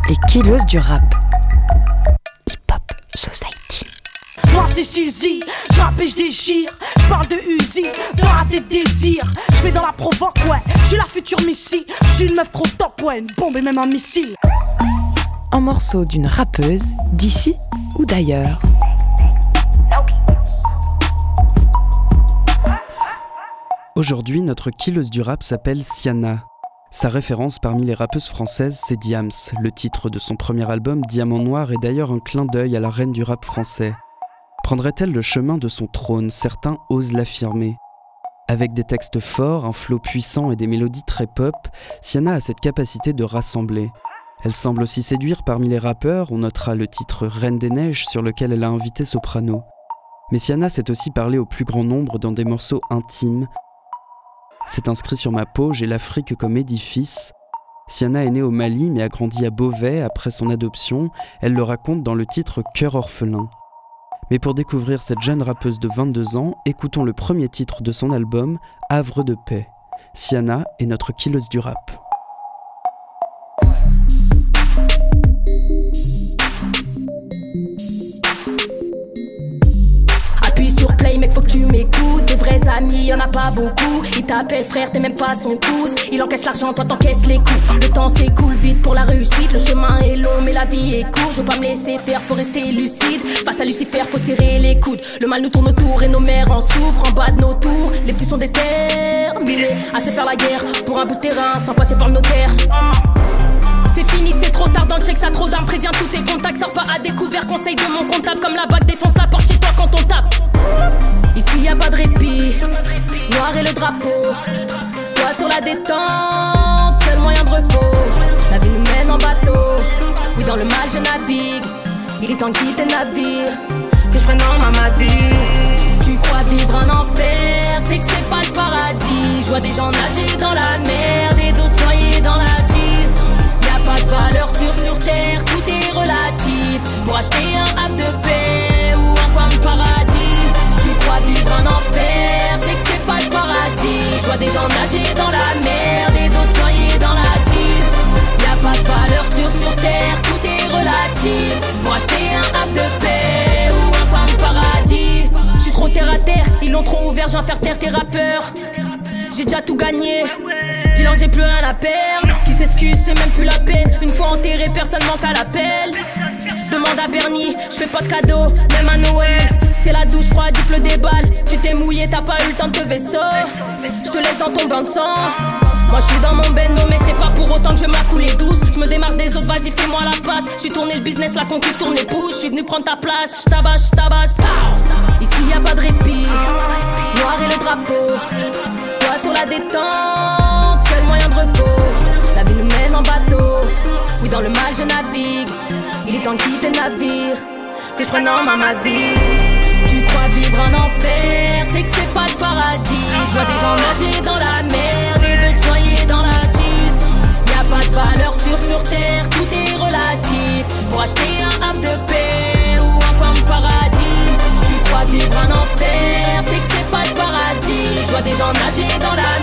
Les killeuses du rap. Hip-Hop Society. Moi c'est Suzy, je rappe et je déchire. Je parle de Uzi, de rater de désir. Je vais dans la provoque, ouais, je suis la future Missy. Je suis une meuf trop top, ouais, une bombe et même un missile. Un morceau d'une rappeuse d'ici ou d'ailleurs. Aujourd'hui, notre killeuse du rap s'appelle Siana. Sa référence parmi les rappeuses françaises, c'est Diams. Le titre de son premier album, Diamant Noir, est d'ailleurs un clin d'œil à la reine du rap français. Prendrait-elle le chemin de son trône ? Certains osent l'affirmer. Avec des textes forts, un flow puissant et des mélodies très pop, Siana a cette capacité de rassembler. Elle semble aussi séduire parmi les rappeurs, on notera le titre Reine des Neiges sur lequel elle a invité Soprano. Mais Siana sait aussi parler au plus grand nombre dans des morceaux intimes. C'est inscrit sur ma peau, j'ai l'Afrique comme édifice. Siana est née au Mali mais a grandi à Beauvais après son adoption. Elle le raconte dans le titre Cœur orphelin. Mais pour découvrir cette jeune rappeuse de 22 ans, écoutons le premier titre de son album, Havre de paix. Siana est notre killeuse du rap. Appuie sur play mec, faut que tu m'écoutes. Des vrais amis, y'en a pas beaucoup. Il t'appelle frère, t'es même pas son pouce. Il encaisse l'argent, toi t'encaisses les coups. Le temps s'écoule vite pour la réussite. Le chemin est long mais la vie est courte. Je veux pas me laisser faire, faut rester lucide. Face à Lucifer, faut serrer les coudes. Le mal nous tourne autour et nos mères en souffrent. En bas de nos tours, les petits sont déterminés à se faire la guerre pour un bout de terrain sans passer par le notaire. C'est fini, c'est trop tard dans le check, ça trop d'armes. Préviens tous tes contacts, sors pas à découvert. Conseil de mon comptable, comme la bague défonce la porte chez toi quand on tape. Ici y'a pas de répit, noir et le drapeau. Toi sur la détente, seul moyen de repos. La vie nous mène en bateau, oui dans le mal je navigue. Il est temps de quitter le navire, que je prenne en main ma vie. Tu crois vivre un enfer, c'est que c'est pas le paradis. Je vois des gens nager dans la merde et d'autres noyer dans la tisse. Y'a pas de valeur sûre sur terre, tout est relatif. Pour acheter un havre de paix ou un coin de paradis. Tu crois vivre un enfer, c'est que c'est pas le paradis. Je vois des gens nager dans la merde et d'autres noyer dans la tisse. Y'a pas de valeur sûre sur terre, tout est relatif. Pour acheter un havre de paix ou un coin de paradis. J'suis trop terre à terre, ils l'ont trop ouvert, j'en faire taire tes rappeurs. J'ai déjà tout gagné, dis-leur que j'ai plus rien à perdre. Qui s'excuse, c'est même plus la peine. Une fois enterré, personne manque à l'appel. Demande à Bernie, j'fais pas de cadeaux, même à Noël. C'est la douche froide, il pleut des balles. Tu t'es mouillé, t'as pas eu le temps de te vaisseau. J'te laisse dans ton bain de sang. Moi j'suis dans mon bendo, mais c'est pas pour autant que je vais me la couler douce. J'me démarre des autres, vas-y fais-moi la passe. J'suis tourné le business, la conquise tourne les pouces. J'suis venu prendre ta place, j'tabasse. Ici y'a pas de répit, noir et le drapeau. Toi sur la détente, seul moyen de repos. La vie nous mène en bateau, oui dans le mal je navigue. Il est temps de quitter le navire, que je prenne en main ma vie. Tu crois vivre un enfer, c'est que c'est pas le paradis. Je vois des gens nager dans la merde et d'autres noyer dans la tisse. Y'a pas de valeur sûre sur terre, tout est relatif. Pour acheter un havre de paix ou un coin de paradis. Tu crois vivre un enfer, c'est que c'est pas le paradis. Je vois des gens nager dans la